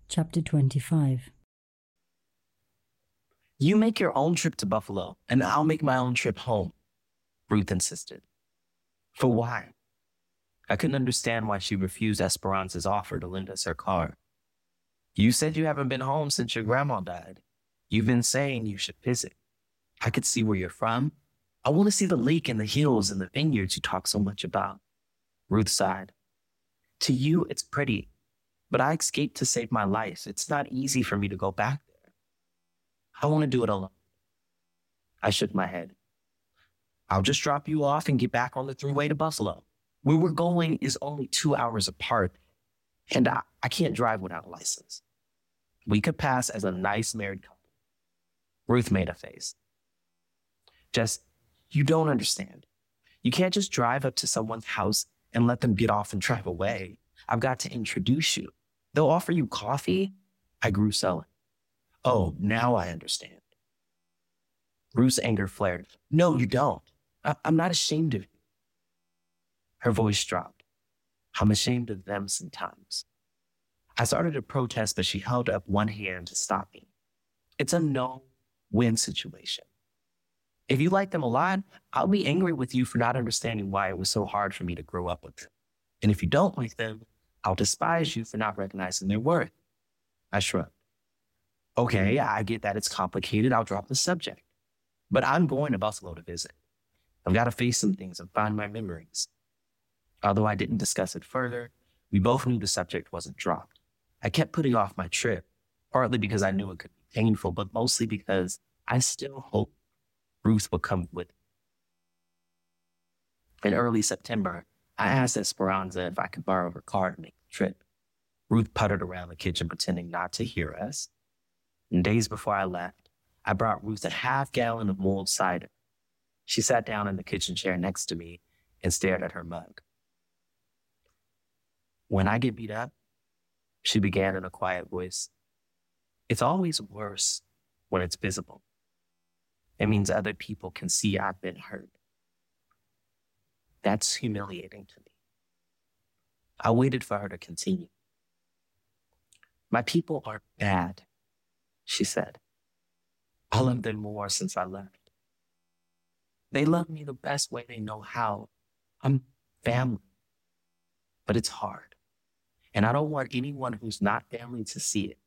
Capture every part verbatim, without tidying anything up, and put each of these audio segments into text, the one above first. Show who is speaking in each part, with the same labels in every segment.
Speaker 1: Chapter twenty-five.
Speaker 2: You make your own trip to Buffalo, and I'll make my own trip home, Ruth insisted. For why? I couldn't understand why she refused Esperanza's offer to lend us her car. You said you haven't been home since your grandma died. You've been saying you should visit. I could see where you're from. I want to see the lake and the hills and the vineyards you talk so much about. Ruth sighed. To you, it's pretty, but I escaped to save my life. It's not easy for me to go back there. I want to do it alone. I shook my head. I'll just drop you off and get back on the thruway to Buffalo. Where we're going is only two hours apart, and I, I can't drive without a license. We could pass as a nice married couple. Ruth made a face. Jess, you don't understand. You can't just drive up to someone's house and let them get off and drive away. I've got to introduce you. They'll offer you coffee. I grew sullen. Oh, now I understand. Ruth's anger flared. No, you don't. I- I'm not ashamed of you. Her voice dropped. I'm ashamed of them sometimes. I started to protest, but she held up one hand to stop me. It's a no-win situation. If you like them a lot, I'll be angry with you for not understanding why it was so hard for me to grow up with them. And if you don't like them, I'll despise you for not recognizing their worth. I shrugged. Okay, I get that it's complicated. I'll drop the subject. But I'm going to Buffalo to visit. I've got to face some things and find my memories. Although I didn't discuss it further, we both knew the subject wasn't dropped. I kept putting off my trip, partly because I knew it could be painful, but mostly because I still hoped Ruth would come with me. In early September, I asked Esperanza if I could borrow her car to make the trip. Ruth puttered around the kitchen pretending not to hear us. And days before I left, I brought Ruth a half gallon of mulled cider. She sat down in the kitchen chair next to me and stared at her mug. When I get beat up, she began in a quiet voice, it's always worse when it's visible. It means other people can see I've been hurt. That's humiliating to me. I waited for her to continue. My people are bad, she said. I love them more since I left. They love me the best way they know how. I'm family. But it's hard. And I don't want anyone who's not family to see it.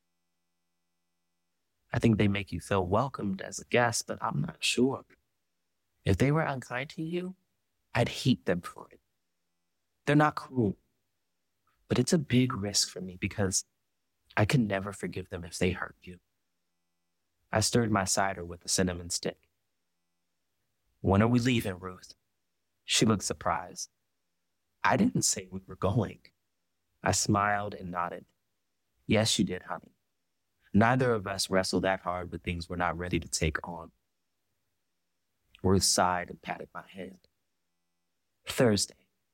Speaker 2: I think they make you feel welcomed as a guest, but I'm not sure. If they were unkind to you, I'd hate them for it. They're not cruel, but it's a big risk for me because I can never forgive them if they hurt you. I stirred my cider with a cinnamon stick. When are we leaving, Ruth? She looked surprised. I didn't say we were going. I smiled and nodded. Yes, you did, honey. Neither of us wrestled that hard with things we're not ready to take on. Ruth sighed and patted my hand. Thursday.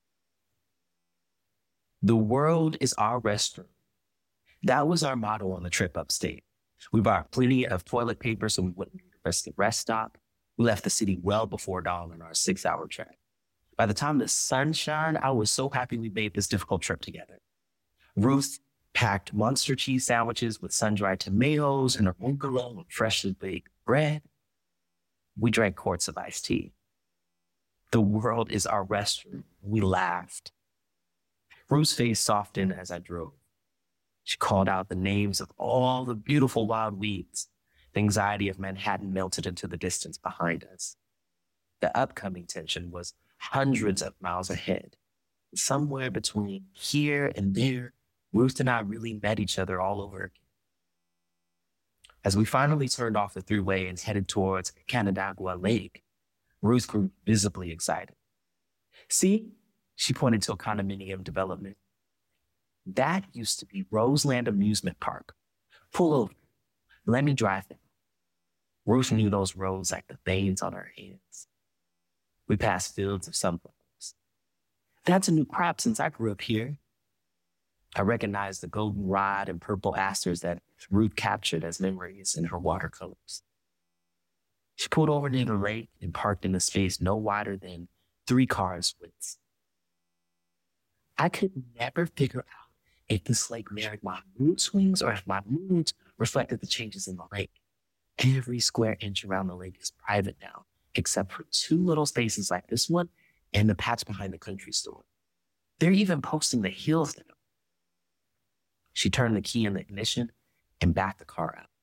Speaker 2: The world is our restroom. That was our motto on the trip upstate. We bought plenty of toilet paper so we wouldn't need to risk a rest stop. We left the city well before dawn on our six-hour trek. By the time the sun shined, I was so happy we made this difficult trip together. Ruth packed monster cheese sandwiches with sun-dried tomatoes and arugula and freshly baked bread. We drank quarts of iced tea. The world is our restroom. We laughed. Ruth's face softened as I drove. She called out the names of all the beautiful wild weeds. The anxiety of Manhattan melted into the distance behind us. The upcoming tension was hundreds of miles ahead. Somewhere between here and there, Ruth and I really met each other all over again. As we finally turned off the thruway and headed towards Canandaigua Lake, Ruth grew visibly excited. See, she pointed to a condominium development. That used to be Roseland Amusement Park. Pull over. Let me drive them. Ruth knew those roads like the veins on her hands. We passed fields of sunflowers. That's a new crop since I grew up here. I recognized the goldenrod and purple asters that Ruth captured as memories in her watercolors. She pulled over near the lake and parked in a space no wider than three cars' width. I could never figure out if this lake mirrored my mood swings or if my moods reflected the changes in the lake. Every square inch around the lake is private now, except for two little spaces like this one and the patch behind the country store. They're even posting the hills now. She turned the key in the ignition and backed the car out.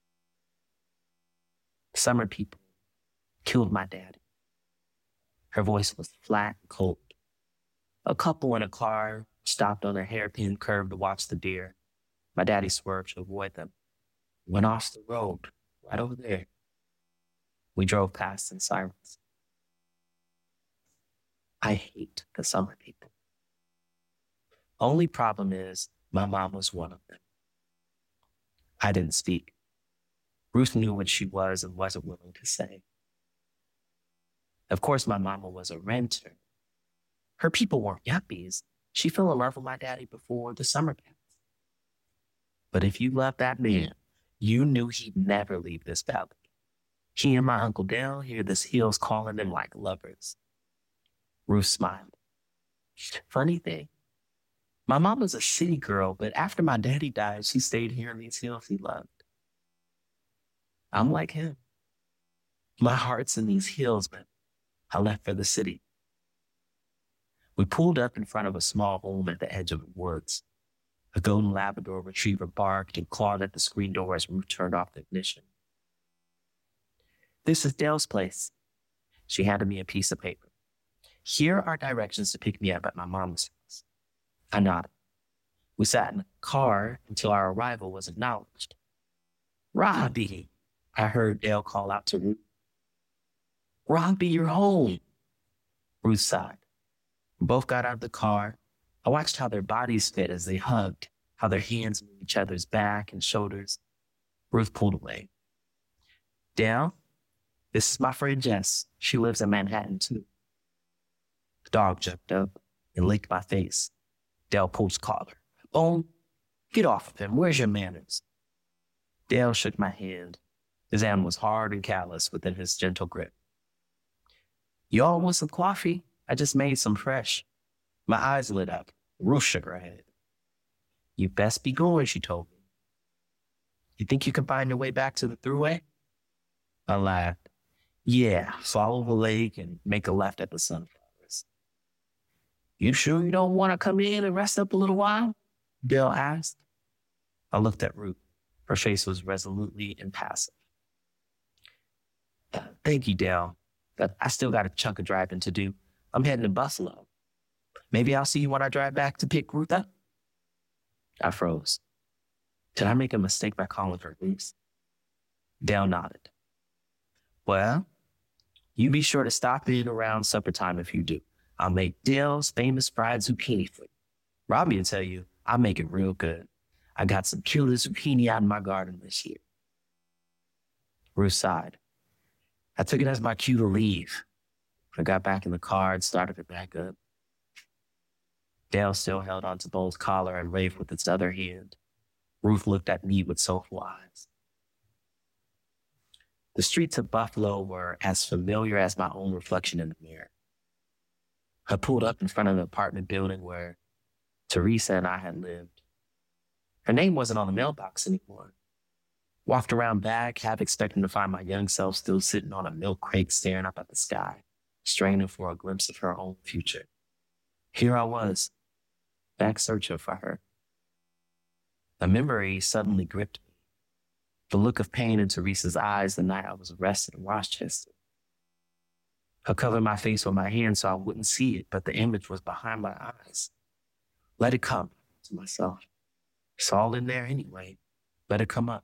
Speaker 2: Summer people killed my daddy. Her voice was flat and cold. A couple in a car stopped on a hairpin curve to watch the deer. My daddy swerved to avoid them. Went off the road, right over there. We drove past in silence. I hate the summer people. Only problem is my mom was one of them. I didn't speak. Ruth knew what she was and wasn't willing to say. Of course, my mama was a renter. Her people weren't yuppies. She fell in love with my daddy before the summer passed. But if you loved that man, you knew he'd never leave this valley. He and my Uncle Dale hear this hills calling them like lovers. Ruth smiled. Funny thing, my mom was a city girl, but after my daddy died, she stayed here in these hills he loved. I'm like him. My heart's in these hills, but I left for the city. We pulled up in front of a small home at the edge of the woods. A golden Labrador retriever barked and clawed at the screen door as Ruth turned off the ignition. This is Dale's place. She handed me a piece of paper. Here are directions to pick me up at my mom's house. I nodded. We sat in the car until our arrival was acknowledged. Robbie, I heard Dale call out to Ruth. Robbie, you're home. Ruth sighed. We both got out of the car. I watched how their bodies fit as they hugged, how their hands moved each other's back and shoulders. Ruth pulled away. Dale, this is my friend Jess. She lives in Manhattan too. The dog jumped up and licked my face. Dale pulled his collar. Oh, get off of him. Where's your manners? Dale shook my hand. His hand was hard and callous within his gentle grip. Y'all want some coffee? I just made some fresh. My eyes lit up. Ruth shook her head. You best be going, she told me. You think you can find your way back to the thruway? I laughed. Yeah, follow the lake and make a left at the sunflowers. You sure you don't want to come in and rest up a little while? Dale asked. I looked at Ruth. Her face was resolutely impassive. Thank you, Dale, but I still got a chunk of driving to do. I'm heading to Buffalo. Maybe I'll see you when I drive back to pick Ruth up. I froze. Did I make a mistake by calling her Ruth? Dale nodded. Well, you be sure to stop in around supper time if you do. I'll make Dale's famous fried zucchini for you. Robbie will tell you I'll make it real good. I got some killer zucchini out in my garden this year. Ruth sighed. I took it as my cue to leave. I got back in the car and started it back up. Dale still held onto Bo's collar and waved with its other hand. Ruth looked at me with soulful eyes. The streets of Buffalo were as familiar as my own reflection in the mirror. I pulled up in front of the apartment building where Teresa and I had lived. Her name wasn't on the mailbox anymore. Walked around back, half expecting to find my young self still sitting on a milk crate staring up at the sky, straining for a glimpse of her own future. Here I was, back searching for her. A memory suddenly gripped me. The look of pain in Teresa's eyes the night I was arrested in Rochester. I covered my face with my hand so I wouldn't see it, but the image was behind my eyes. Let it come, to myself. It's all in there anyway. Let it come up.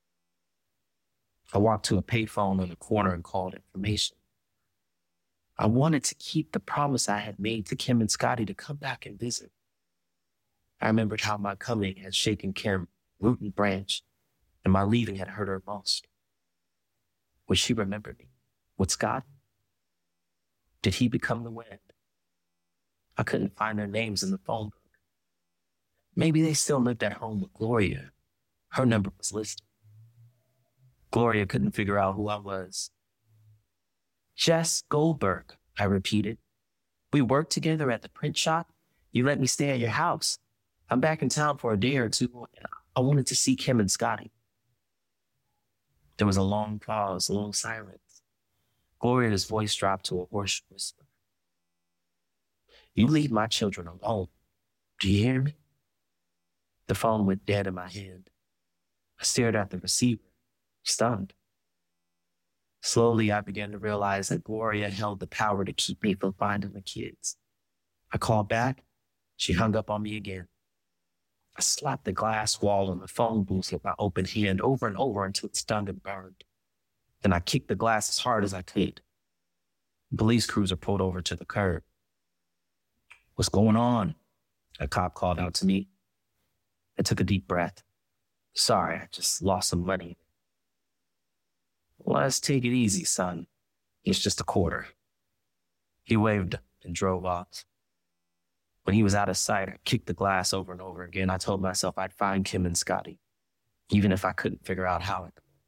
Speaker 2: I walked to a payphone on the corner and called information. I wanted to keep the promise I had made to Kim and Scotty to come back and visit. I remembered how my coming had shaken Kim, root and branch, and my leaving had hurt her most. Would she remember me? Would Scott? Did he become the wind? I couldn't find their names in the phone book. Maybe they still lived at home with Gloria. Her number was listed. Gloria couldn't figure out who I was. Jess Goldberg, I repeated. We worked together at the print shop. You let me stay at your house. I'm back in town for a day or two, and I wanted to see Kim and Scotty. There was a long pause, a little silence. Gloria's voice dropped to a hoarse whisper. You leave my children alone. Do you hear me? The phone went dead in my hand. I stared at the receiver, stunned. Slowly, I began to realize that Gloria held the power to keep me from finding the kids. I called back. She hung up on me again. I slapped the glass wall on the phone booth with my open hand over and over until it stung and burned. Then I kicked the glass as hard as I could. The police cruiser pulled over to the curb. What's going on? A cop called out to me. I took a deep breath. Sorry, I just lost some money. Let's take it easy, son. It's just a quarter. He waved and drove off. When he was out of sight, I kicked the glass over and over again. I told myself I'd find Kim and Scotty, even if I couldn't figure out how.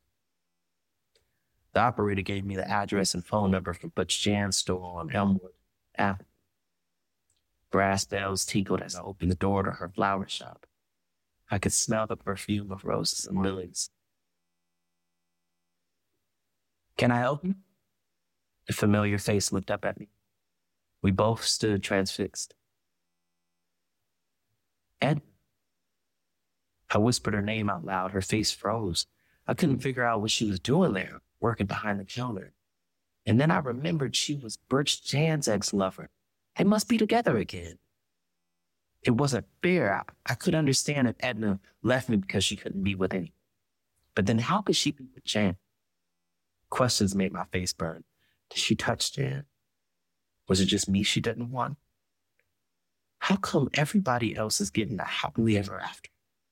Speaker 2: The operator gave me the address and phone number for Butch Jan's store on Elmwood Avenue. Brass bells tinkled as I opened the door to her flower shop. I could smell the perfume of roses and lilies. Can I help you? The familiar face looked up at me. We both stood transfixed. Edna. I whispered her name out loud. Her face froze. I couldn't figure out what she was doing there, working behind the counter. And then I remembered she was Butch Jan's ex-lover. They must be together again. It wasn't fair. I, I could understand if Edna left me because she couldn't be with anyone. But then how could she be with Jan? Questions made my face burn. Did she touch Jan? Was it just me she didn't want? How come everybody else is getting a happily ever after?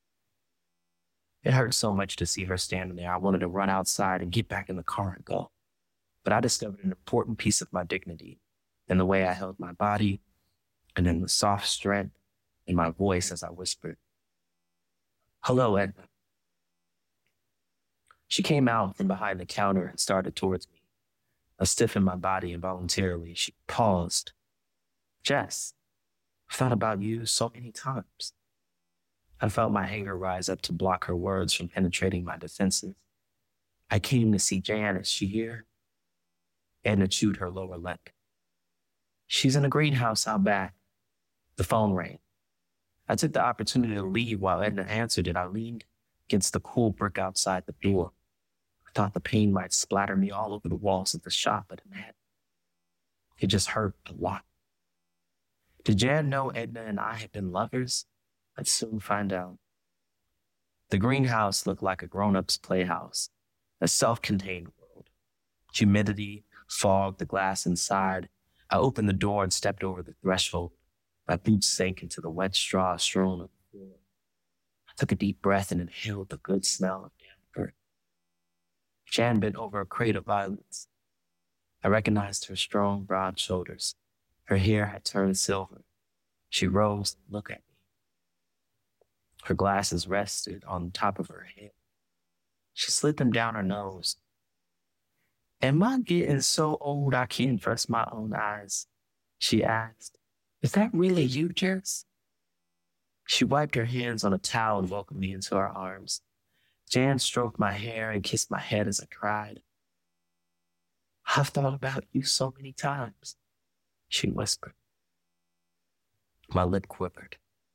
Speaker 2: It hurt so much to see her standing there. I wanted to run outside and get back in the car and go. But I discovered an important piece of my dignity in the way I held my body and in the soft strength in my voice as I whispered, "Hello, Edna." She came out from behind the counter and started towards me. I stiffened my body involuntarily. She paused. "Jess, I've thought about you so many times." I felt my anger rise up to block her words from penetrating my defenses. "I came to see Jan. Is she here?" Edna chewed her lower lip. "She's in a greenhouse out back." The phone rang. I took the opportunity to leave while Edna answered it. I leaned against the cool brick outside the door. I thought the pain might splatter me all over the walls of the shop, but it hadn't. It just hurt a lot. Did Jan know Edna and I had been lovers? I'd soon find out. The greenhouse looked like a grown-up's playhouse, a self-contained world. Humidity fogged the glass inside. I opened the door and stepped over the threshold. My boots sank into the wet straw strewn on the floor. I took a deep breath and inhaled the good smell of damp earth. Jan bent over a crate of violets. I recognized her strong, broad shoulders. Her hair had turned silver. She rose and looked at me. Her glasses rested on the top of her head. She slid them down her nose. "Am I getting so old I can't trust my own eyes?" she asked. "Is that really you, Jess?" She wiped her hands on a towel and welcomed me into her arms. Jan stroked my hair and kissed my head as I cried. "I've thought about you so many times," she whispered. My lip quivered.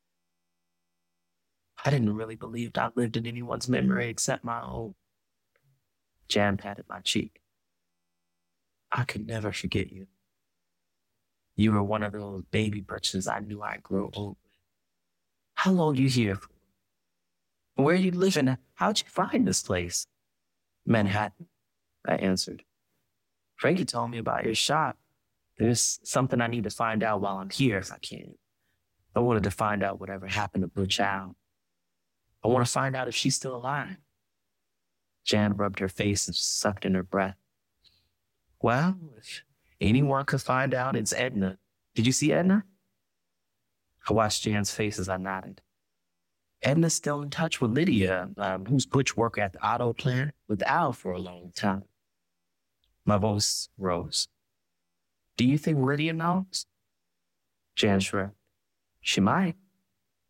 Speaker 2: I didn't really believe I lived in anyone's memory except my own. Jan patted my cheek. "I could never forget you. You were one of those baby Butches I knew I'd grow old with. How long you here for? Where you living? How'd you find this place?" "Manhattan," I answered. "Frankie told me about your shop. There's something I need to find out while I'm here if I can. I wanted to find out whatever happened to Butch Al. I want to find out if she's still alive." Jan rubbed her face and sucked in her breath. "Well, if anyone could find out, it's Edna. Did you see Edna?" I watched Jan's face as I nodded. "Edna's still in touch with Lydia, um, who's Butch worked at the auto plant with Al for a long time." My voice rose. "Do you think Lydia knows?" Jan shrugged. "She might.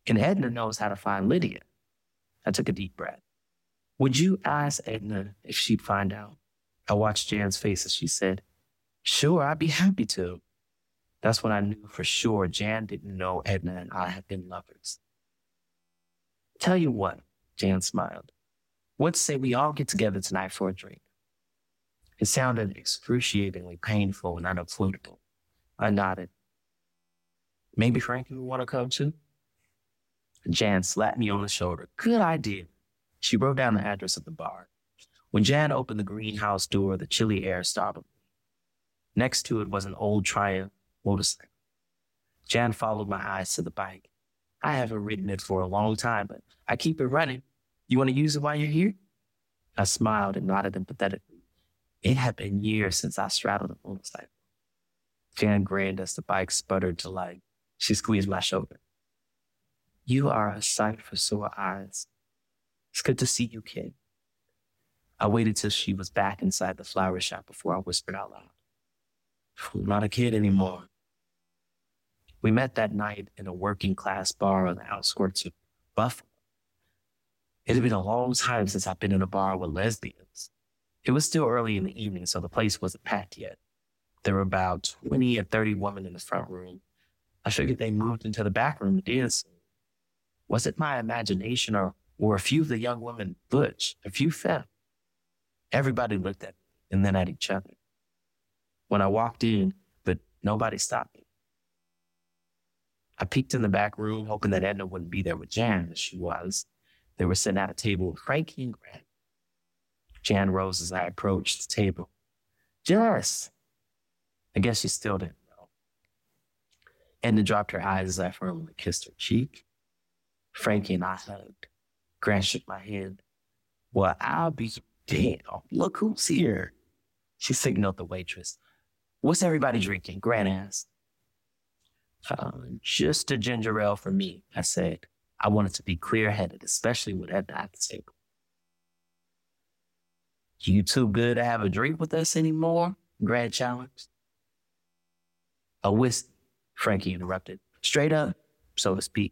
Speaker 2: And Edna knows how to find Lydia. I took a deep breath. Would you ask Edna if she'd find out? I watched Jan's face as she said, sure, I'd be happy to. That's when I knew for sure Jan didn't know Edna and I had been lovers. Tell you what, Jan smiled. Let's say we all get together tonight for a drink. It sounded excruciatingly painful and unavoidable. I nodded. Maybe Frankie would want to come too? Jan slapped me on the shoulder. Good idea. She wrote down the address of the bar. When Jan opened the greenhouse door, the chilly air startled me. Next to it was an old Triumph motorcycle. Jan followed my eyes to the bike. I haven't ridden it for a long time, but I keep it running. You want to use it while you're here? I smiled and nodded empathetically. It had been years since I straddled a motorcycle. Jan grinned as the bike sputtered to life. She squeezed my shoulder. You are a sight for sore eyes. It's good to see you, kid. I waited till she was back inside the flower shop before I whispered out loud. I'm not a kid anymore. We met that night in a working class bar on the outskirts of Buffalo. It had been a long time since I'd been in a bar with lesbians. It was still early in the evening, so the place wasn't packed yet. There were about twenty or thirty women in the front room. I figured they moved into the back room to dance. Was it my imagination, or were a few of the young women butch, a few femme? Everybody looked at me and then at each other. When I walked in, but nobody stopped me. I peeked in the back room, hoping that Edna wouldn't be there with Jan, as she was. They were sitting at a table with Frankie and Grant. Jan rose as I approached the table. Jess! I guess she still didn't know. Edna dropped her eyes as I firmly kissed her cheek. Frankie and I hugged. Grant shook my hand. Well, I'll be damned. Look who's here. She signaled the waitress. What's everybody drinking? Grant asked. Uh, just a ginger ale for me, I said. I wanted to be clear-headed, especially with Edna at the table. You too good to have a drink with us anymore? Grant challenged. A whiskey, Frankie interrupted. Straight up, so to speak.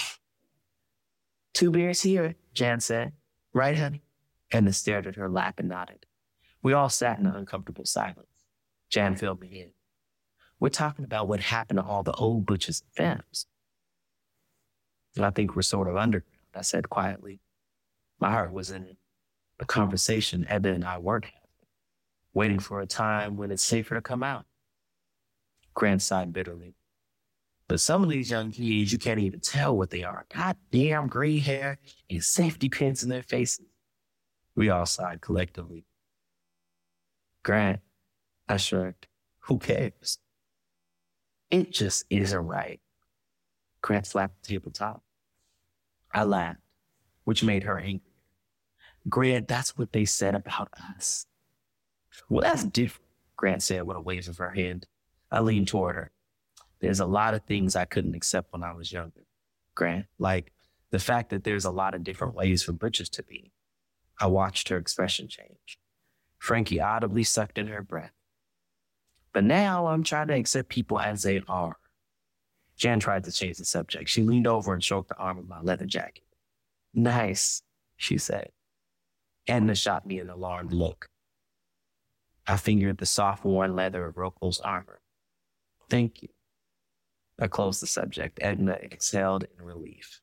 Speaker 2: Two beers here, Jan said. Right, honey? Edna stared at her lap and nodded. We all sat in an uncomfortable silence. Jan filled me in. We're talking about what happened to all the old butches and femmes. I think we're sort of underground, I said quietly. My heart was in the conversation Edna and I weren't having, waiting for a time when it's safer to come out. Grant sighed bitterly. But some of these young kids, you can't even tell what they are. Goddamn gray hair and safety pins in their faces. We all sighed collectively. Grant, I shrugged. Who cares? It just isn't right. Grant slapped the tabletop. I laughed, which made her angry. Grant, that's what they said about us. Well, that's different, Grant said with a wave of her hand. I leaned toward her. There's a lot of things I couldn't accept when I was younger, Grant, like the fact that there's a lot of different ways for butchers to be. I watched her expression change. Frankie audibly sucked in her breath. But now I'm trying to accept people as they are. Jan tried to change the subject. She leaned over and stroked the arm of my leather jacket. Nice, she said. Edna shot me an alarmed look. I fingered the soft, worn leather of Roko's armor. Thank you. I closed the subject. Edna exhaled in relief.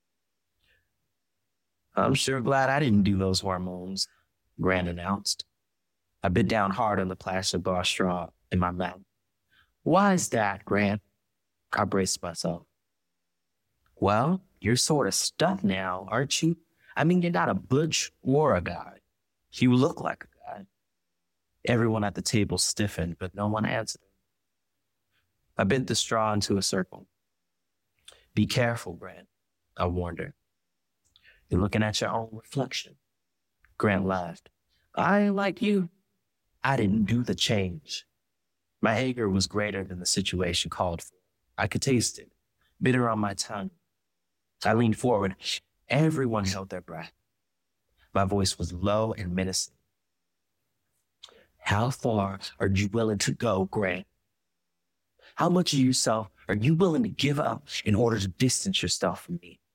Speaker 2: I'm sure glad I didn't do those hormones, Grant announced. I bit down hard on the plastic bar straw in my mouth. Why is that, Grant? I braced myself. Well, you're sort of stuck now, aren't you? I mean, you're not a butch or a guy. You look like a guy. Everyone at the table stiffened, but no one answered. I bent the straw into a circle. Be careful, Grant, I warned her. You're looking at your own reflection. Grant laughed. I ain't like you. I didn't do the change. My anger was greater than the situation called for. I could taste it, bitter on my tongue. I leaned forward. Everyone held their breath. My voice was low and menacing. How far are you willing to go, Grant? How much of yourself are you willing to give up in order to distance yourself from me?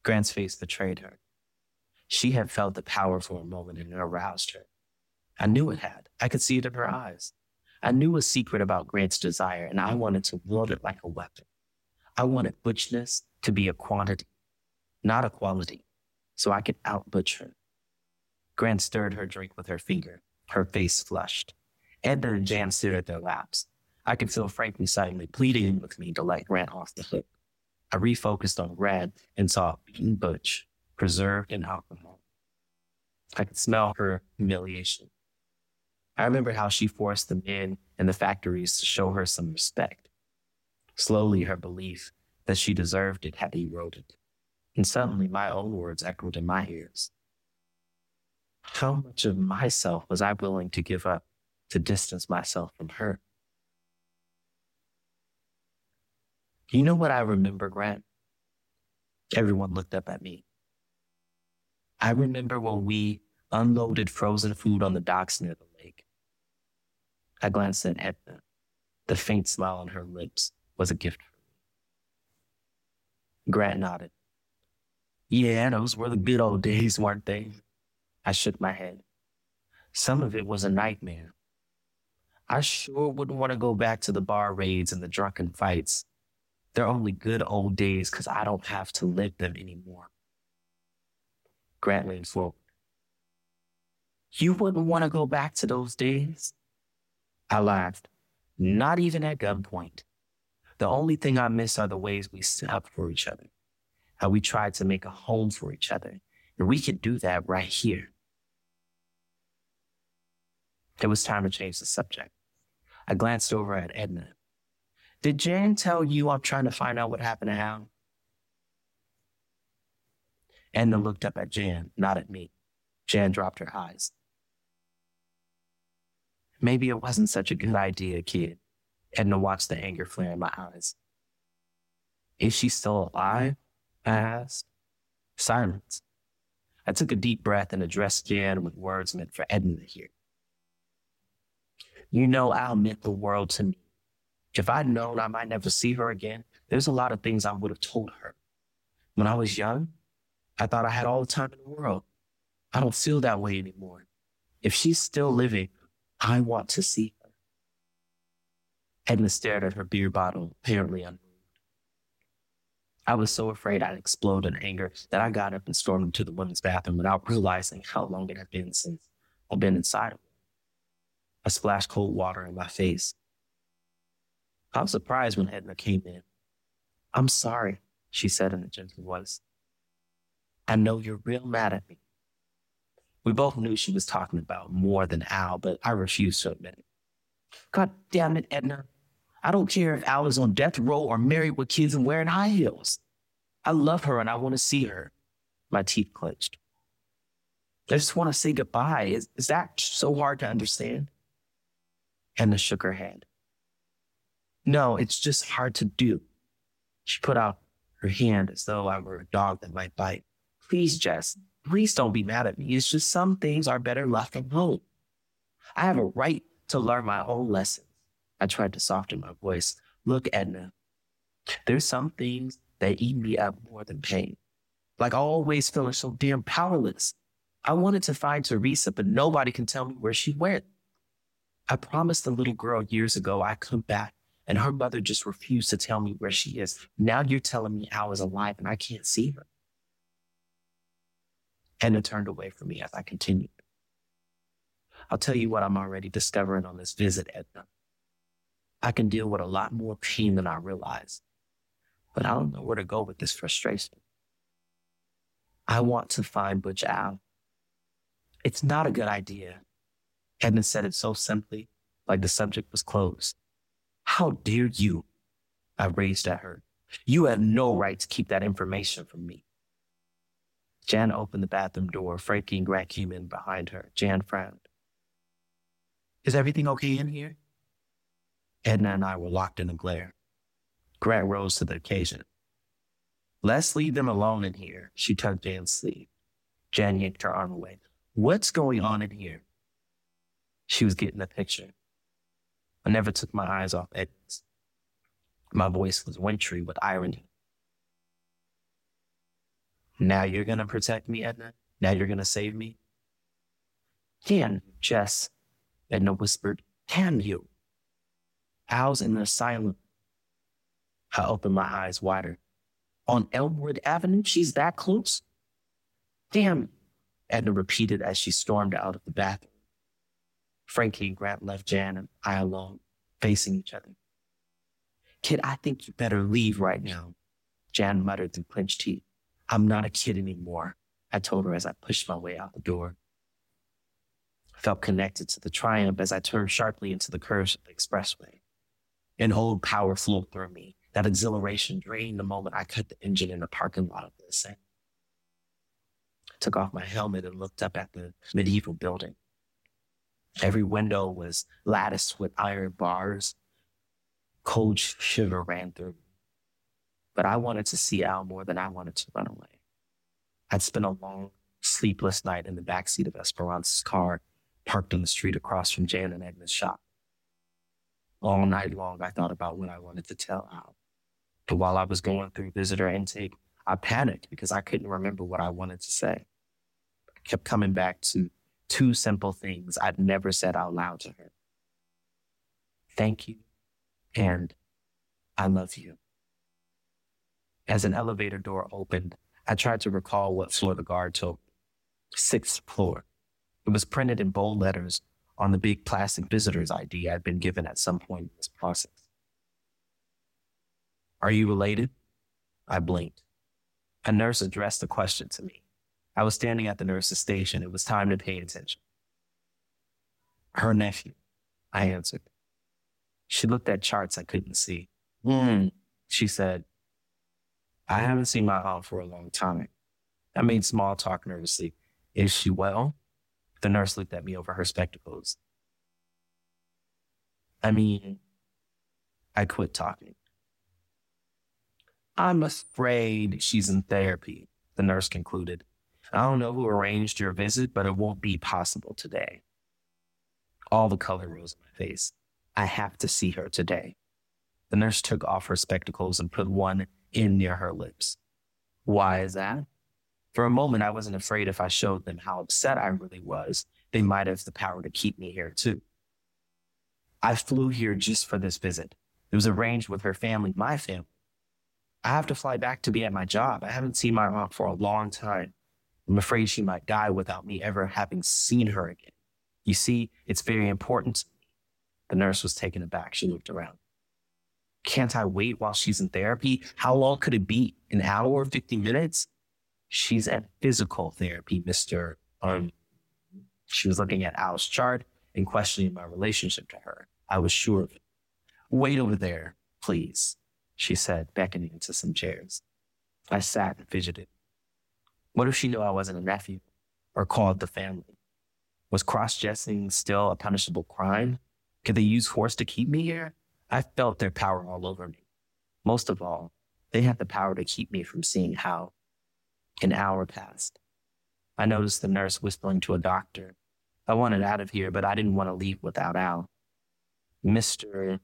Speaker 2: Grant's face betrayed her. She had felt the power for a moment and it aroused her. I knew it had. I could see it in her eyes. I knew a secret about Grant's desire, and I wanted to wield it like a weapon. I wanted butchness to be a quantity, not a quality, so I could out-butch her. Grant stirred her drink with her finger. Her face flushed. Edna and Jan stood at their laps. I could feel Frankie silently pleading with me to let Grant off the hook. I refocused on Grant and saw a beaten butch, preserved in alcohol. I could smell her humiliation. I remember how she forced the men in the factories to show her some respect. Slowly, her belief that she deserved it had eroded, and suddenly my own words echoed in my ears. How much of myself was I willing to give up to distance myself from her? You know what I remember, Grant? Everyone looked up at me. I remember when we unloaded frozen food on the docks near the lake. I glanced at Edna. The faint smile on her lips was a gift for me. Grant nodded. Yeah, those were the good old days, weren't they? I shook my head. Some of it was a nightmare. I sure wouldn't want to go back to the bar raids and the drunken fights. They're only good old days because I don't have to live them anymore. Grant leaned forward. You wouldn't want to go back to those days? I laughed. Not even at gunpoint. The only thing I miss are the ways we stood up for each other, how we tried to make a home for each other, and we could do that right here. It was time to change the subject. I glanced over at Edna. Did Jan tell you I'm trying to find out what happened to Al? Edna looked up at Jan, not at me. Jan dropped her eyes. Maybe it wasn't such a good idea, kid. Edna watched the anger flare in my eyes. Is she still alive? I asked. Silence. I took a deep breath and addressed Jan with words meant for Edna to hear. You know, Al meant the world to me. If I'd known I might never see her again, there's a lot of things I would have told her. When I was young, I thought I had all the time in the world. I don't feel that way anymore. If she's still living, I want to see her. Edna stared at her beer bottle, apparently unmoved. I was so afraid I'd explode in anger that I got up and stormed into the women's bathroom without realizing how long it had been since I'd been inside of it. I splashed cold water in my face. I was surprised when Edna came in. I'm sorry, she said in a gentle voice. I know you're real mad at me. We both knew she was talking about more than Al, but I refused to admit it. God damn it, Edna. I don't care if Al is on death row or married with kids and wearing high heels. I love her and I want to see her. My teeth clenched. I just want to say goodbye. Is, is that so hard to understand? Edna shook her head. No, it's just hard to do. She put out her hand as though I were a dog that might bite. Please, Jess, please don't be mad at me. It's just some things are better left alone. I have a right to learn my own lessons. I tried to soften my voice. Look, Edna, there's some things that eat me up more than pain. Like always feeling so damn powerless. I wanted to find Teresa, but nobody can tell me where she went. I promised the little girl years ago I'd come back, and her mother just refused to tell me where she is. Now you're telling me Al is alive and I can't see her. Edna turned away from me as I continued. I'll tell you what I'm already discovering on this visit, Edna. I can deal with a lot more pain than I realize, but I don't know where to go with this frustration. I want to find Butch Al. It's not a good idea. Edna said it so simply, like the subject was closed. How dare you? I raged at her. You have no right to keep that information from me. Jan opened the bathroom door. Frankie and Grant came in behind her. Jan frowned. Is everything okay in here? Edna and I were locked in a glare. Grant rose to the occasion. Let's leave them alone in here. She tugged Jan's sleeve. Jan yanked her arm away. What's going on in here? She was getting the picture. I never took my eyes off Edna's. My voice was wintry with irony. Now you're going to protect me, Edna? Now you're going to save me? Can you, Jess? Edna whispered. Can you? Al's in the asylum. I opened my eyes wider. On Elmwood Avenue? She's that close? Damn, Edna repeated as she stormed out of the bathroom. Frankie and Grant left Jan and I alone, facing each other. Kid, I think you better leave right now, Jan muttered through clenched teeth. I'm not a kid anymore, I told her as I pushed my way out the door. I felt connected to the Triumph as I turned sharply into the curves of the expressway. An old power flowed through me. That exhilaration drained the moment I cut the engine in the parking lot of the Ascent. I took off my helmet and looked up at the medieval building. Every window was latticed with iron bars. Cold shiver ran through me. But I wanted to see Al more than I wanted to run away. I'd spent a long, sleepless night in the backseat of Esperance's car, parked on the street across from Jan and Edna's shop. All night long, I thought about what I wanted to tell Al. But while I was going through visitor intake, I panicked because I couldn't remember what I wanted to say. I kept coming back to two simple things I'd never said out loud to her. Thank you, and I love you. As an elevator door opened, I tried to recall what floor the guard told me. Sixth floor. It was printed in bold letters on the big plastic visitor's I D I'd been given at some point in this process. Are you related? I blinked. A nurse addressed the question to me. I was standing at the nurse's station. It was time to pay attention. Her nephew, I answered. She looked at charts I couldn't see. Hmm, she said. I haven't seen my aunt for a long time. I made small talk nervously. Is she well? The nurse looked at me over her spectacles. I mean, I quit talking. I'm afraid she's in therapy, the nurse concluded. I don't know who arranged your visit, but it won't be possible today. All the color rose in my face. I have to see her today. The nurse took off her spectacles and put one in near her lips. Why is that? For a moment, I wasn't afraid if I showed them how upset I really was, they might have the power to keep me here too. I flew here just for this visit. It was arranged with her family, my family. I have to fly back to be at my job. I haven't seen my aunt for a long time. I'm afraid she might die without me ever having seen her again. You see, it's very important to me. The nurse was taken aback. She looked around. Can't I wait while she's in therapy? How long could it be? An hour or fifty minutes? She's at physical therapy, Mister Um, she was looking at Al's chart and questioning my relationship to her. I was sure of it. Wait over there, please, she said, beckoning into some chairs. I sat and fidgeted. What if she knew I wasn't a nephew or called the family? Was cross-dressing still a punishable crime? Could they use force to keep me here? I felt their power all over me. Most of all, they had the power to keep me from seeing Hal. An hour passed. I noticed the nurse whispering to a doctor. I wanted out of here, but I didn't want to leave without Al. Mister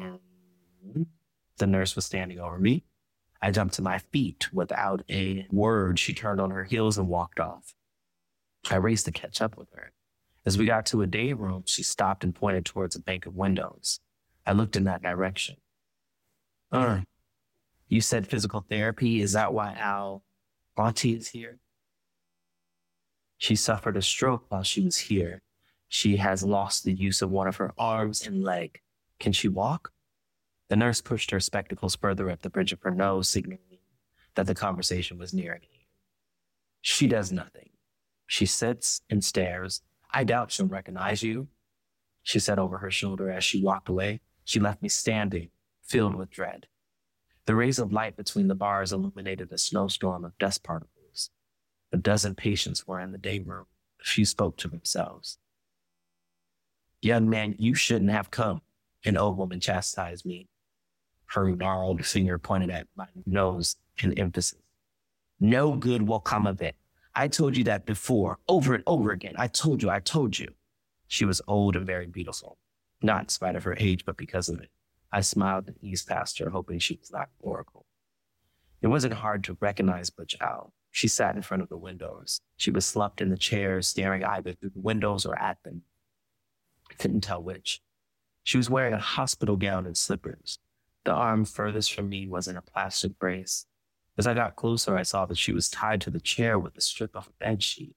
Speaker 2: The nurse was standing over me. I jumped to my feet. Without a word, she turned on her heels and walked off. I raced to catch up with her. As we got to a day room, she stopped and pointed towards a bank of windows. I looked in that direction. Uh, you said physical therapy? Is that why Al Auntie is here? She suffered a stroke while she was here. She has lost the use of one of her arms and leg. Can she walk? The nurse pushed her spectacles further up the bridge of her nose, signaling that the conversation was nearing. She does nothing. She sits and stares. I doubt she'll recognize you, she said over her shoulder as she walked away. She left me standing, filled with dread. The rays of light between the bars illuminated a snowstorm of dust particles. A dozen patients were in the day room. Few spoke to themselves. Young man, you shouldn't have come, an old woman chastised me. Her gnarled finger pointed at my nose in emphasis. No good will come of it. I told you that before, over and over again. I told you, I told you. She was old and very beautiful, not in spite of her age, but because of it. I smiled and eased past her, hoping she was not Oracle. It wasn't hard to recognize Butch Al. She sat in front of the windows. She was slumped in the chair, staring either through the windows or at them. I couldn't tell which. She was wearing a hospital gown and slippers. The arm furthest from me was in a plastic brace. As I got closer, I saw that she was tied to the chair with a strip of a bedsheet.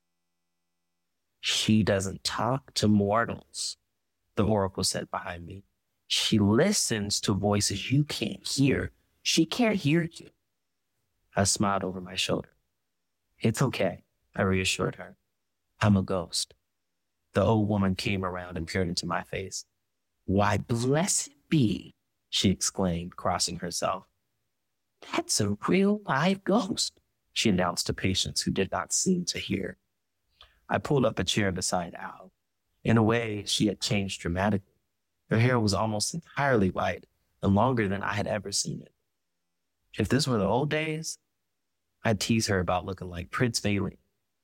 Speaker 2: She doesn't talk to mortals, the oracle said behind me. She listens to voices you can't hear. She can't hear you. I smiled over my shoulder. It's okay, I reassured her. I'm a ghost. The old woman came around and peered into my face. Why, blessed be, she exclaimed, crossing herself. That's a real live ghost, she announced to patients who did not seem to hear. I pulled up a chair beside Al. In a way, she had changed dramatically. Her hair was almost entirely white and longer than I had ever seen it. If this were the old days, I'd tease her about looking like Prince Valiant.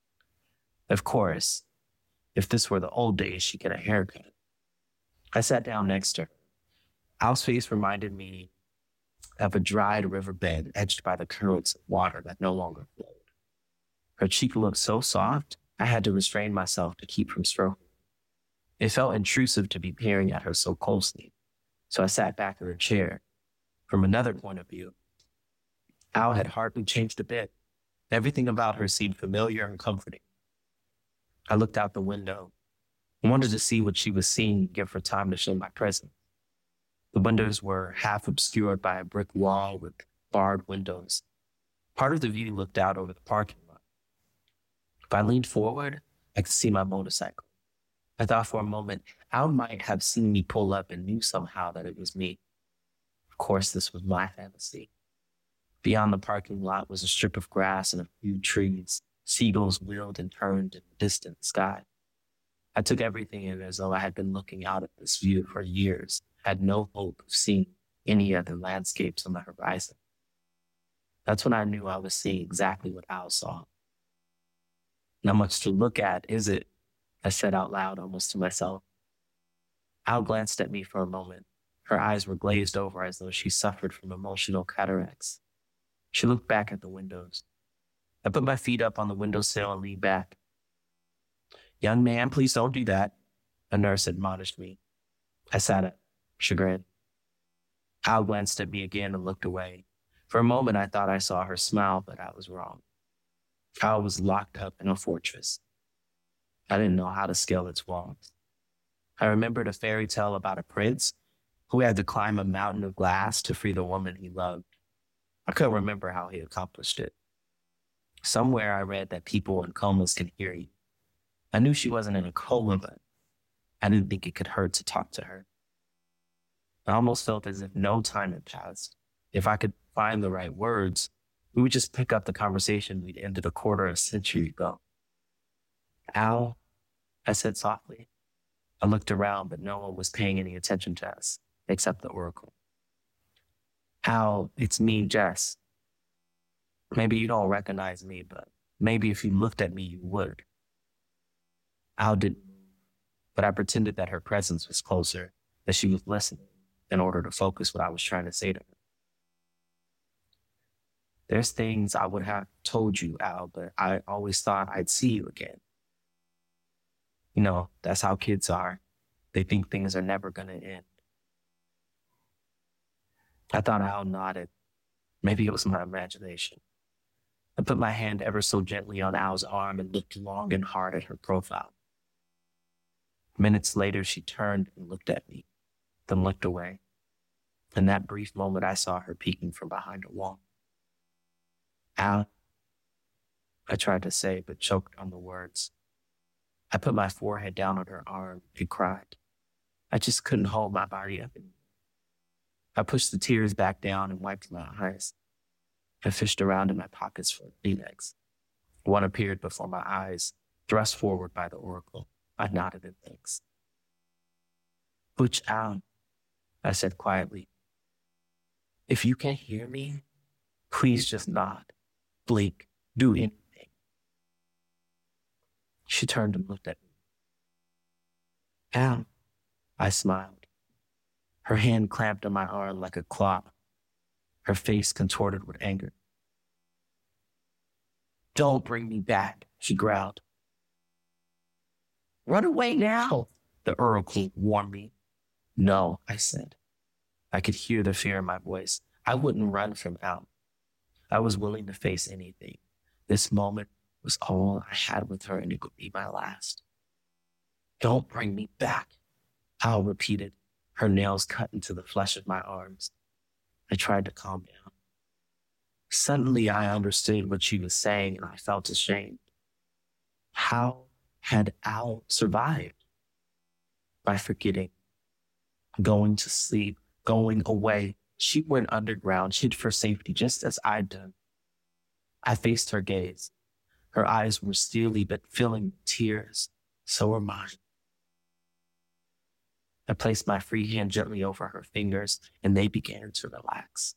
Speaker 2: Of course, if this were the old days, she'd get a haircut. I sat down next to her. Al's face reminded me of a dried riverbed edged by the currents of water that no longer flowed. Her cheek looked so soft, I had to restrain myself to keep from stroking. It felt intrusive to be peering at her so closely, so I sat back in her chair. From another point of view, Al had hardly changed a bit. Everything about her seemed familiar and comforting. I looked out the window. I wanted to see what she was seeing and give her time to show my presence. The windows were half obscured by a brick wall with barred windows. Part of the view looked out over the parking lot. If I leaned forward, I could see my motorcycle. I thought for a moment Al might have seen me pull up and knew somehow that it was me. Of course, this was my fantasy. Beyond the parking lot was a strip of grass and a few trees. Seagulls wheeled and turned in the distant sky. I took everything in as though I had been looking out at this view for years, had no hope of seeing any other landscapes on the horizon. That's when I knew I was seeing exactly what Al saw. Not much to look at, is it? I said out loud, almost to myself. Al glanced at me for a moment. Her eyes were glazed over as though she suffered from emotional cataracts. She looked back at the windows. I put my feet up on the windowsill and leaned back. Young man, please don't do that, a nurse admonished me. I sat up, chagrined. Al glanced at me again and looked away. For a moment, I thought I saw her smile, but I was wrong. Al was locked up in a fortress. I didn't know how to scale its walls. I remembered a fairy tale about a prince who had to climb a mountain of glass to free the woman he loved. I couldn't remember how he accomplished it. Somewhere I read that people in comas can hear you. I knew she wasn't in a coma, but I didn't think it could hurt to talk to her. I almost felt as if no time had passed. If I could find the right words, we would just pick up the conversation we'd ended a quarter of a century ago. Al, I said softly. I looked around, but no one was paying any attention to us, except the oracle. Al, it's me, Jess. Maybe you don't recognize me, but maybe if you looked at me, you would. Al didn't move, but I pretended that her presence was closer, that she was listening, in order to focus what I was trying to say to her. There's things I would have told you, Al, but I always thought I'd see you again. You know, that's how kids are. They think things are never going to end. I thought Al nodded. Maybe it was my imagination. I put my hand ever so gently on Al's arm and looked long and hard at her profile. Minutes later, she turned and looked at me, then looked away. In that brief moment, I saw her peeking from behind a wall. Al, I tried to say, but choked on the words. I put my forehead down on her arm and cried. I just couldn't hold my body up anymore. I pushed the tears back down and wiped my eyes. I fished around in my pockets for a Kleenex. One appeared before my eyes, thrust forward by the oracle. I nodded in thanks. Butch Al, I said quietly. If you can hear me, please just nod, blink, do anything. She turned and looked at me. Al, I smiled. Her hand clamped on my arm like a claw. Her face contorted with anger. Don't bring me back, she growled. Run away now, the Oracle warned me. No, I said. I could hear the fear in my voice. I wouldn't run from Al. I was willing to face anything. This moment was all I had with her, and it would be my last. Don't bring me back, Al repeated, her nails cut into the flesh of my arms. I tried to calm down. Suddenly, I understood what she was saying, and I felt ashamed. How had Al survived? By forgetting, going to sleep, going away. She went underground, hid for safety, just as I'd done. I faced her gaze. Her eyes were steely but filling with tears. So were mine. I placed my free hand gently over her fingers, and they began to relax.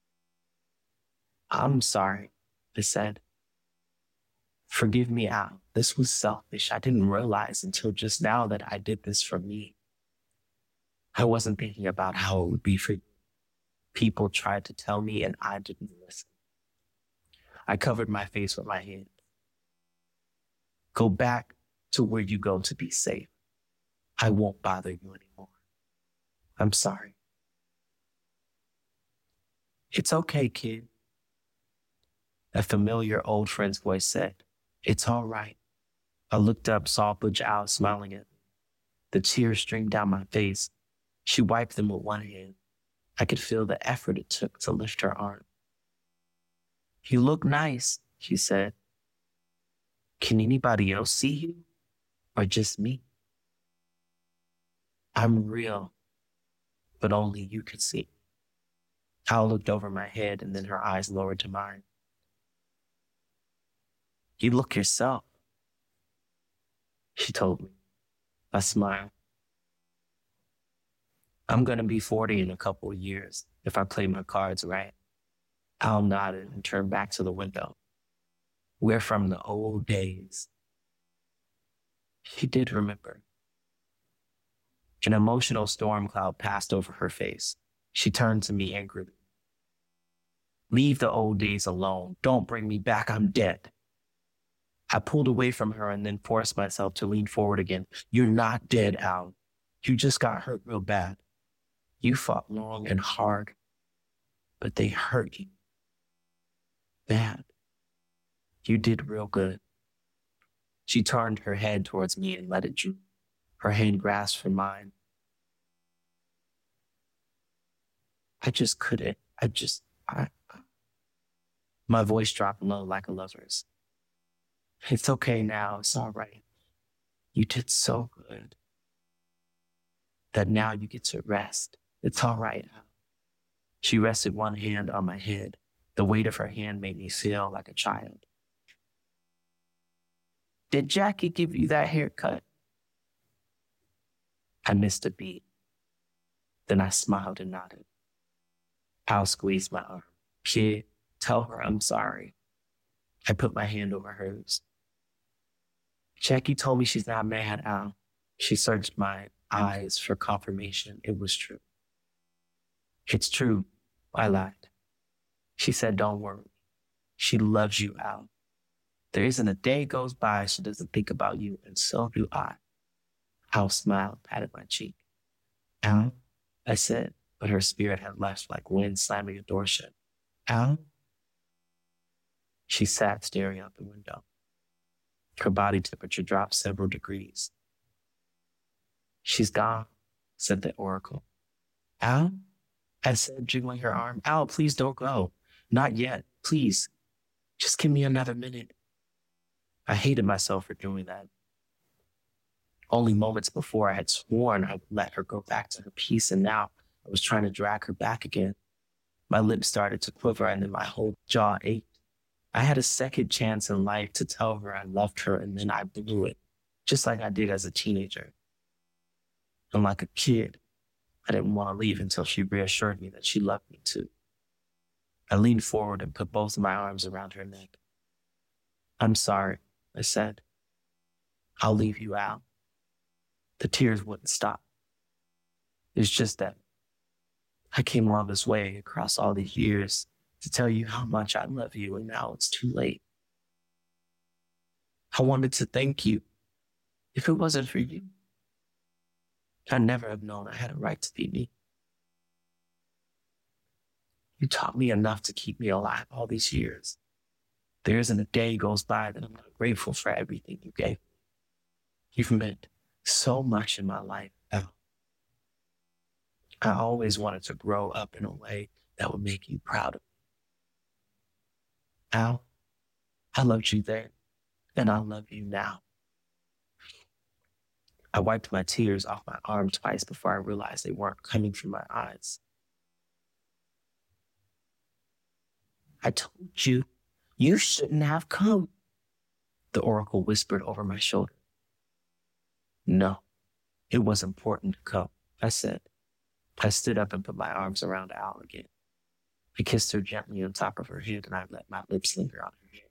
Speaker 2: I'm sorry, I said. Forgive me, Al. This was selfish. I didn't realize until just now that I did this for me. I wasn't thinking about how it would be for you. People tried to tell me, and I didn't listen. I covered my face with my hand. Go back to where you go to be safe. I won't bother you anymore. I'm sorry. It's okay, kid. A familiar old friend's voice said, It's all right. I looked up, saw Butch Al smiling at me. The tears streamed down my face. She wiped them with one hand. I could feel the effort it took to lift her arm. You look nice, she said. Can anybody else see you? Or just me? I'm real, but only you could see. Al looked over my head, and then her eyes lowered to mine. You look yourself, she told me. I smiled. I'm going to be forty in a couple of years if I play my cards right. Al nodded and turned back to the window. We're from the old days. She did remember. An emotional storm cloud passed over her face. She turned to me angrily. Leave the old days alone. Don't bring me back. I'm dead. I pulled away from her and then forced myself to lean forward again. You're not dead, Al. You just got hurt real bad. You fought long and hard, but they hurt you. Bad. You did real good. She turned her head towards me and let it droop. Her hand grasped for mine. I just couldn't. I just, I, my voice dropped low like a lover's. It's okay now. It's all right. You did so good that now you get to rest. It's all right. She rested one hand on my head. The weight of her hand made me feel like a child. Did Jackie give you that haircut? I missed a beat. Then I smiled and nodded. Al squeezed my arm. Kid, tell her I'm sorry. I put my hand over hers. Jackie told me she's not mad, Al. She searched my eyes for confirmation. It was true. It's true, I lied. She said, don't worry. She loves you, Al. There isn't a day goes by she doesn't think about you, and so do I. Al smiled, patted my cheek. Al, I said, but her spirit had left like wind slamming a door shut. Al? She sat staring out the window. Her body temperature dropped several degrees. She's gone, said the oracle. Al? I said, jiggling her arm. Al, please don't go. Not yet. Please. Just give me another minute. I hated myself for doing that. Only moments before I had sworn I would let her go back to her peace, and now I was trying to drag her back again. My lips started to quiver, and then my whole jaw ached. I had a second chance in life to tell her I loved her, and then I blew it, just like I did as a teenager. And like a kid, I didn't want to leave until she reassured me that she loved me too. I leaned forward and put both of my arms around her neck. I'm sorry, I said. I'll leave you out. The tears wouldn't stop. It's just that I came all this way across all these years to tell you how much I love you, and now it's too late. I wanted to thank you. If it wasn't for you, I'd never have known I had a right to be me. You taught me enough to keep me alive all these years. There isn't a day goes by that I'm not grateful for everything you gave me. You've meant so much in my life, Al. I always wanted to grow up in a way that would make you proud of me. Al, I loved you then, and I love you now. I wiped my tears off my arm twice before I realized they weren't coming from my eyes. I told you, you shouldn't have come, the oracle whispered over my shoulder. No, it was important to come, I said. I stood up and put my arms around Al again. I kissed her gently on top of her head, and I let my lips linger on her hair.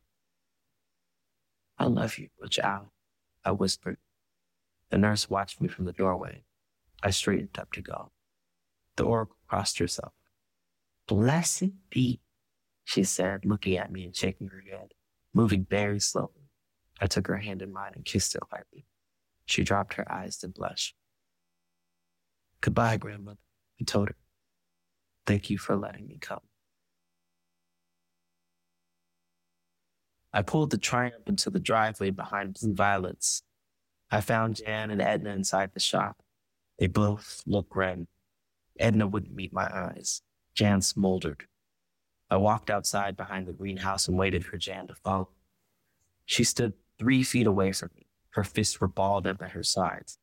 Speaker 2: I love you, Butch Al, I whispered. The nurse watched me from the doorway. I straightened up to go. The oracle crossed herself. Blessed be, she said, looking at me and shaking her head, moving very slowly. I took her hand in mine and kissed it lightly. She dropped her eyes to blush. Goodbye, grandmother, I told her. Thank you for letting me come. I pulled the Triumph into the driveway behind Blue Violets. I found Jan and Edna inside the shop. They both looked grim. Edna wouldn't meet my eyes. Jan smoldered. I walked outside behind the greenhouse and waited for Jan to follow. She stood three feet away from me. Her fists were balled up at her sides.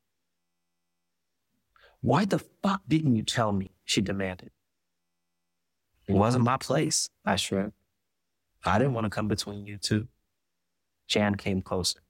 Speaker 2: Why the fuck didn't you tell me? She demanded. It wasn't my place, I shrugged. I didn't want to come between you two. Jan came closer.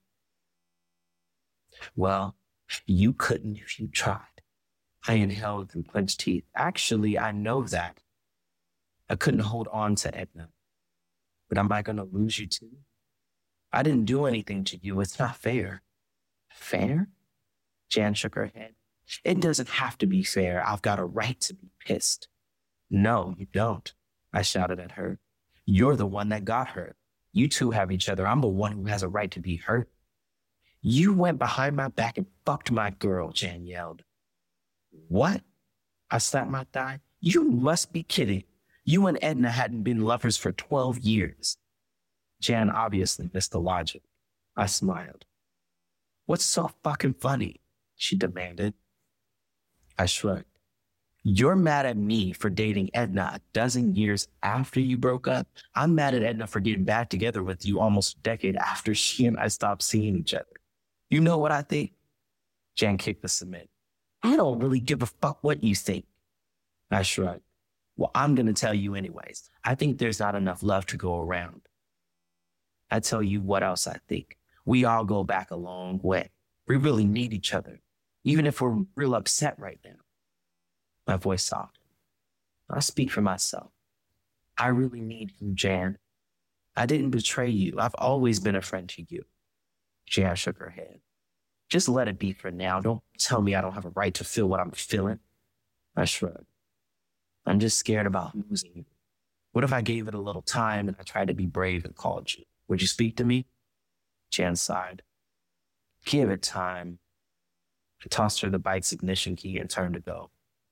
Speaker 2: Well, you couldn't if you tried. I inhaled through clenched teeth. Actually, I know that. I couldn't hold on to Edna. But am I going to lose you too? I didn't do anything to you. It's not fair. Fair? Jan shook her head. It doesn't have to be fair. I've got a right to be pissed. No, you don't, I shouted at her. You're the one that got hurt. You two have each other. I'm the one who has a right to be hurt. You went behind my back and fucked my girl, Jan yelled. What? I slapped my thigh. You must be kidding. You and Edna hadn't been lovers for twelve years. Jan obviously missed the logic. I smiled. What's so fucking funny? She demanded. I shrugged. You're mad at me for dating Edna a dozen years after you broke up. I'm mad at Edna for getting back together with you almost a decade after she and I stopped seeing each other. You know what I think? Jan kicked the cement. I don't really give a fuck what you think. I shrugged. Well, I'm going to tell you anyways. I think there's not enough love to go around. I tell you what else I think. We all go back a long way. We really need each other, even if we're real upset right now. My voice softened. I speak for myself. I really need you, Jan. I didn't betray you. I've always been a friend to you. Jan shook her head. Just let it be for now. Don't tell me I don't have a right to feel what I'm feeling. I shrugged. I'm just scared about losing you. What if I gave it a little time and I tried to be brave and called you? Would you speak to me? Jan sighed. Give it time. I tossed her the bike's ignition key and turned to go.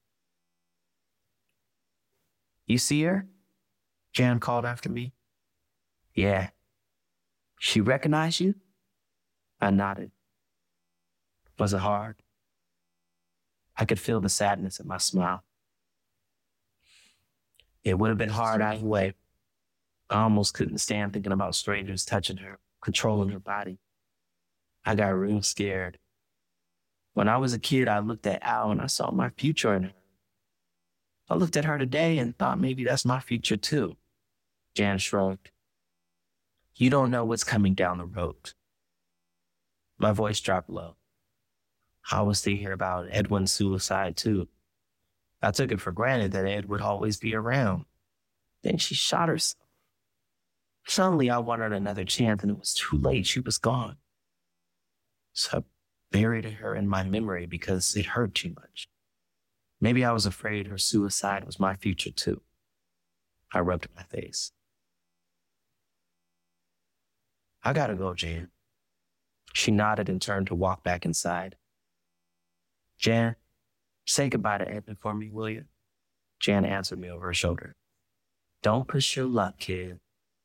Speaker 2: You see her? Jan called after me. Yeah. She recognized you? I nodded. Was it hard? I could feel the sadness in my smile. It would have been hard either way. I almost couldn't stand thinking about strangers touching her, controlling her body. I got real scared. When I was a kid, I looked at Al and I saw my future in her. I looked at her today and thought maybe that's my future too. Jan shrugged. You don't know what's coming down the road. My voice dropped low. I was thinking about Edwin's suicide too. I took it for granted that Ed would always be around. Then she shot herself. Suddenly I wanted another chance and it was too late. She was gone. So I buried her in my memory because it hurt too much. Maybe I was afraid her suicide was my future too. I rubbed my face. I gotta go, Jan. She nodded and turned to walk back inside. Jan, say goodbye to Edmund for me, will you? Jan answered me over her shoulder. Don't push your luck, kid.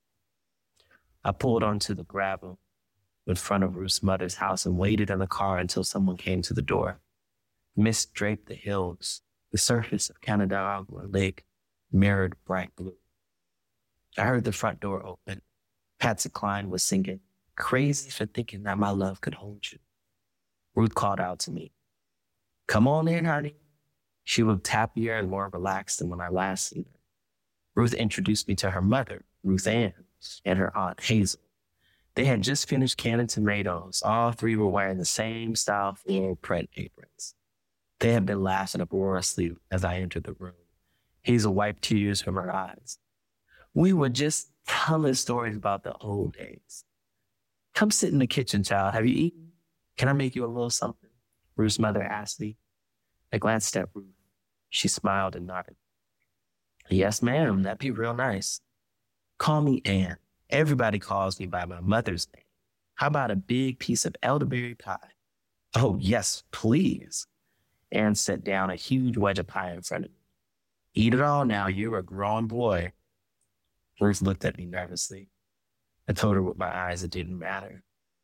Speaker 2: I pulled onto the gravel in front of Ruth's mother's house and waited in the car until someone came to the door. Mist draped the hills. The surface of Canandaigua Lake mirrored bright blue. I heard the front door open. Patsy Cline was singing, Crazy for Thinking That My Love Could Hold You. Ruth called out to me, Come on in, honey. She looked happier and more relaxed than when I last seen her. Ruth introduced me to her mother, Ruth Ann, and her aunt, Hazel. They had just finished canning tomatoes. All three were wearing the same style floral print aprons. They had been laughing uproariously as I entered the room. Hazel wiped tears from her eyes. We were just telling stories about the old days. Come sit in the kitchen, child. Have you eaten? Can I make you a little something? Ruth's mother asked me. I glanced at Ruth. She smiled and nodded. Yes, ma'am. That'd be real nice. Call me Ann. Everybody calls me by my mother's name. How about a big piece of elderberry pie? Oh, yes, please. Ann set down a huge wedge of pie in front of me. Eat it all now. You're a grown boy. Ruth looked at me nervously. I told her with my eyes it didn't matter.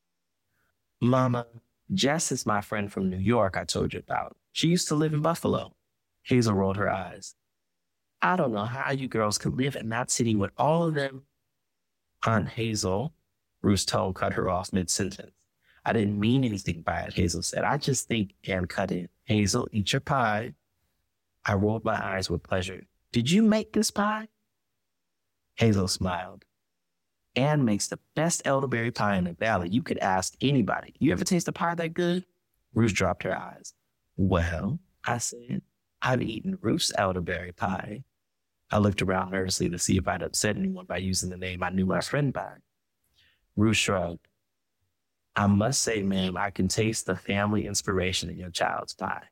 Speaker 2: Mama, Jess is my friend from New York I told you about. She used to live in Buffalo. Hazel rolled her eyes. I don't know how you girls could live in that city with all of them. Aunt Hazel, Ruth's tone cut her off mid-sentence. I didn't mean anything by it, Hazel said. I just think, Ann cut in. Hazel, eat your pie. I rolled my eyes with pleasure. Did you make this pie? Hazel smiled. Ann makes the best elderberry pie in the valley. You could ask anybody. You ever taste a pie that good? Ruth dropped her eyes. Well, I said, I've eaten Ruth's elderberry pie. I looked around nervously to see if I'd upset anyone by using the name I knew my friend by. Ruth shrugged. I must say, ma'am, I can taste the family inspiration in your child's pie.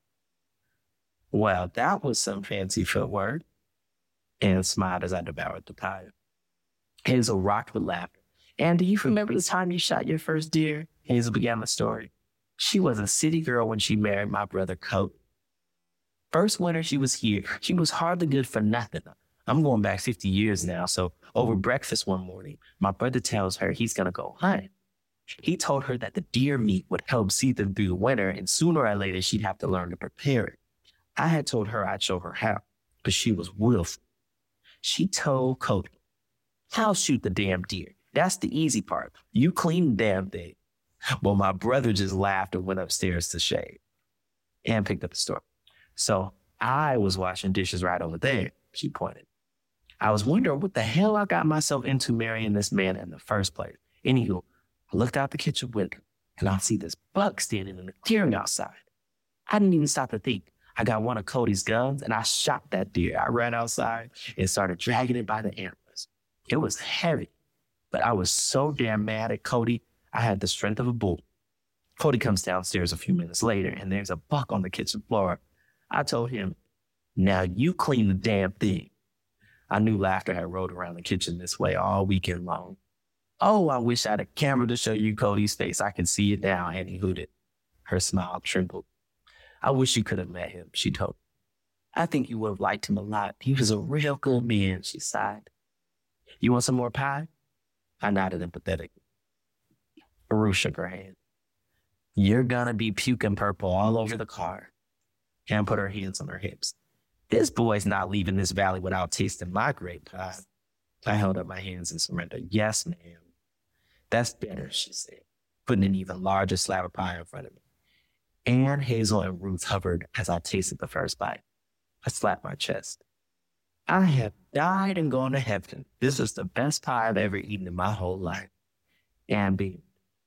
Speaker 2: Well, that was some fancy footwork. Ann smiled as I devoured the pie. Hazel rocked with laughter. Ann, do you remember the time you shot your first deer? Hazel began the story. She was a city girl when she married my brother Coat. First winter she was here, she was hardly good for nothing. I'm going back fifty years now, so over breakfast one morning, my brother tells her he's going to go hunt. He told her that the deer meat would help see them through the winter, and sooner or later she'd have to learn to prepare it. I had told her I'd show her how, but she was willful. She told Coat, I'll shoot the damn deer. That's the easy part. You clean the damn thing. Well, my brother just laughed and went upstairs to shave. Ann picked up the story. So I was washing dishes right over there, she pointed. I was wondering what the hell I got myself into marrying this man in the first place. Anywho, I looked out the kitchen window and I see this buck standing in the clearing outside. I didn't even stop to think. I got one of Cody's guns and I shot that deer. I ran outside and started dragging it by the antlers. It was heavy, but I was so damn mad at Cody, I had the strength of a bull. Cody comes downstairs a few minutes later and there's a buck on the kitchen floor. I told him, now you clean the damn thing. I knew laughter had rolled around the kitchen this way all weekend long. Oh, I wish I had a camera to show you Cody's face. I can see it now, Annie hooted. Her smile trembled. I wish you could have met him, she told me. I think you would have liked him a lot. He was a real good man, she sighed. You want some more pie? I nodded empathetically. Ruth shook her hand. You're gonna be puking purple all over the car. Ann put her hands on her hips. This boy's not leaving this valley without tasting my great pie. I held up my hands in surrender. Yes, ma'am. That's better, she said, putting an even larger slab of pie in front of me. Ann, Hazel, and Ruth hovered as I tasted the first bite. I slapped my chest. I have died and gone to heaven. This is the best pie I've ever eaten in my whole life. Ann beamed.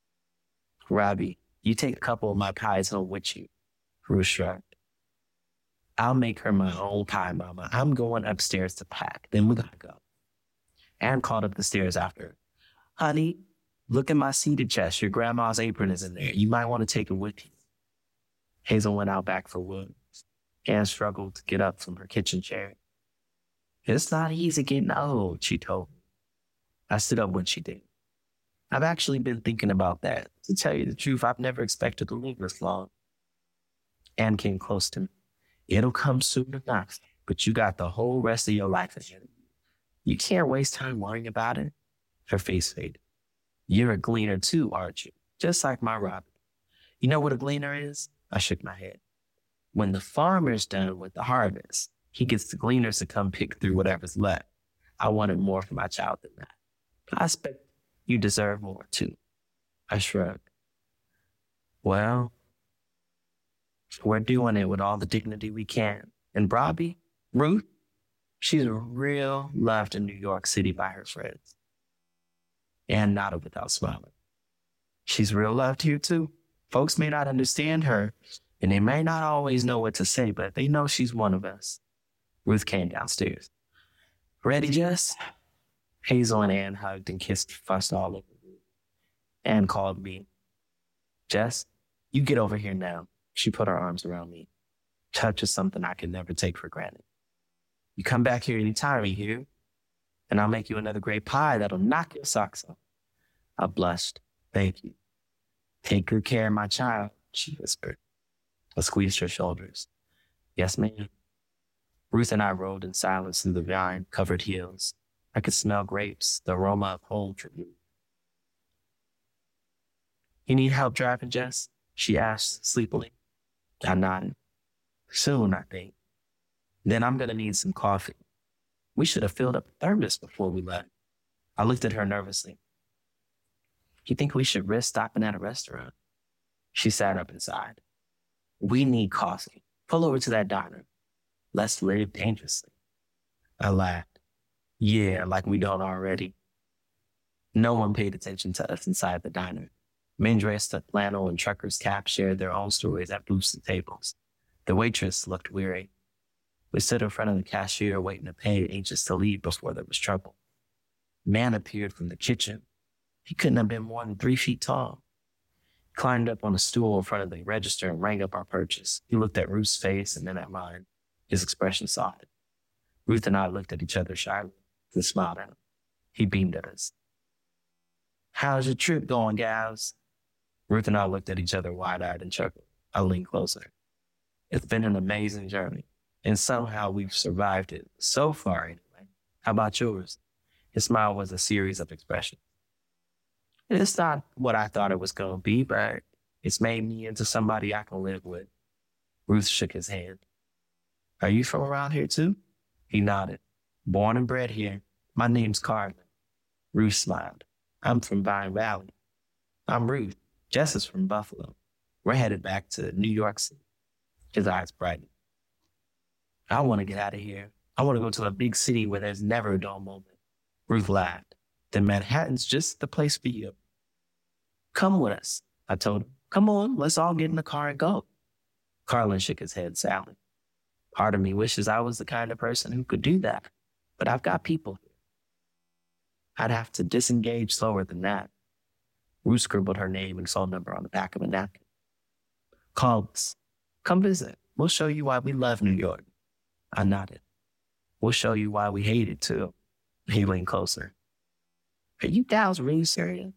Speaker 2: Robbie, you take a couple of my pies home with you. Ruth shrugged. I'll make her my own pie, Mama. I'm going upstairs to pack. Then we gotta go. Ann called up the stairs after her. Honey, look at my seated chest. Your grandma's apron is in there. You might want to take it with you. Hazel went out back for wood. Ann struggled to get up from her kitchen chair. It's not easy getting old, she told me. I stood up when she did. I've actually been thinking about that. To tell you the truth, I've never expected to live this long. Anne came close to me. It'll come soon enough, but you got the whole rest of your life ahead of you. You can't waste time worrying about it. Her face faded. You're a gleaner too, aren't you? Just like my Robin. You know what a gleaner is? I shook my head. When the farmer's done with the harvest, he gets the gleaners to come pick through whatever's left. I wanted more for my child than that. I expect you deserve more too. I shrugged. Well, we're doing it with all the dignity we can. And Robbie, Ruth, she's real loved in New York City by her friends. Anne nodded without smiling. She's real loved here too. Folks may not understand her, and they may not always know what to say, but they know she's one of us. Ruth came downstairs. Ready, Jess? Hazel and Anne hugged and kissed, fussed all over me. Anne called me. Jess, you get over here now. She put her arms around me. Touch is something I can never take for granted. You come back here anytime, you hear? And I'll make you another great pie that'll knock your socks off. I blushed. Thank you. Take good care of my child, she whispered. I squeezed her shoulders. Yes, ma'am. Ruth and I rode in silence through the vine-covered hills. I could smell grapes, the aroma of home tribute. You need help driving, Jess? She asked sleepily. I nodded. Soon, I think. Then I'm going to need some coffee. We should have filled up the thermos before we left. I looked at her nervously. You think we should risk stopping at a restaurant? She sat up and sighed. We need coffee. Pull over to that diner. Let's live dangerously. I laughed. Yeah, like we don't already. No one paid attention to us inside the diner. Men dressed in flannel and truckers' caps shared their own stories at booths and tables. The waitress looked weary. We stood in front of the cashier waiting to pay, anxious to leave before there was trouble. A man appeared from the kitchen. He couldn't have been more than three feet tall. He climbed up on a stool in front of the register and rang up our purchase. He looked at Ruth's face and then at mine. His expression softened. Ruth and I looked at each other shyly and smiled at him. He beamed at us. How's your trip going, gals? Ruth and I looked at each other wide-eyed and chuckled. I leaned closer. It's been an amazing journey, and somehow we've survived it. So far, anyway. How about yours? His smile was a series of expressions. It's not what I thought it was going to be, but it's made me into somebody I can live with. Ruth shook his hand. Are you from around here too? He nodded. Born and bred here. My name's Carlin. Ruth smiled. I'm from Vine Valley. I'm Ruth. Jess is from Buffalo. We're headed back to New York City. His eyes brightened. I want to get out of here. I want to go to a big city where there's never a dull moment. Ruth laughed. Then Manhattan's just the place for you. Come with us, I told him. Come on, let's all get in the car and go. Carlin shook his head sadly. Part of me wishes I was the kind of person who could do that, but I've got people here. I'd have to disengage slower than that. Ruth scribbled her name and phone number on the back of a napkin. Call us. Come visit. We'll show you why we love New York. I nodded. We'll show you why we hate it too. He leaned closer. Are you gals really serious?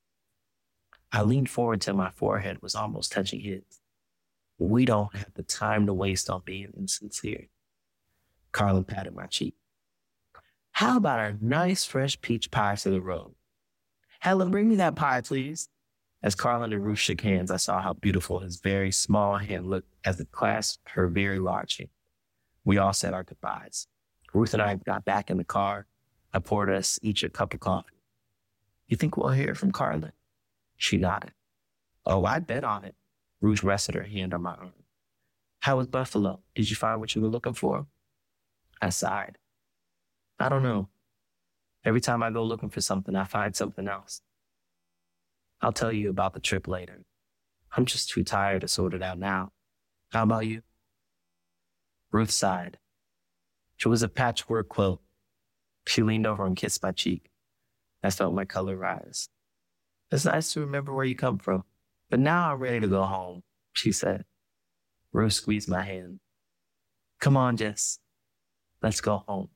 Speaker 2: I leaned forward till my forehead was almost touching his. We don't have the time to waste on being insincere. Carlin patted my cheek. How about a nice fresh peach pie to the road? Helen, bring me that pie, please. As Carlin and Ruth shook hands, I saw how beautiful his very small hand looked as it clasped her very large hand. We all said our goodbyes. Ruth and I got back in the car. I poured us each a cup of coffee. You think we'll hear from Carlin? She nodded. Oh, I bet on it. Ruth rested her hand on my arm. How was Buffalo? Did you find what you were looking for? I sighed. I don't know. Every time I go looking for something, I find something else. I'll tell you about the trip later. I'm just too tired to sort it out now. How about you? Ruth sighed. It was a patchwork quilt. She leaned over and kissed my cheek. I felt my color rise. It's nice to remember where you come from, but now I'm ready to go home, she said. Ruth squeezed my hand. Come on, Jess. Let's go home.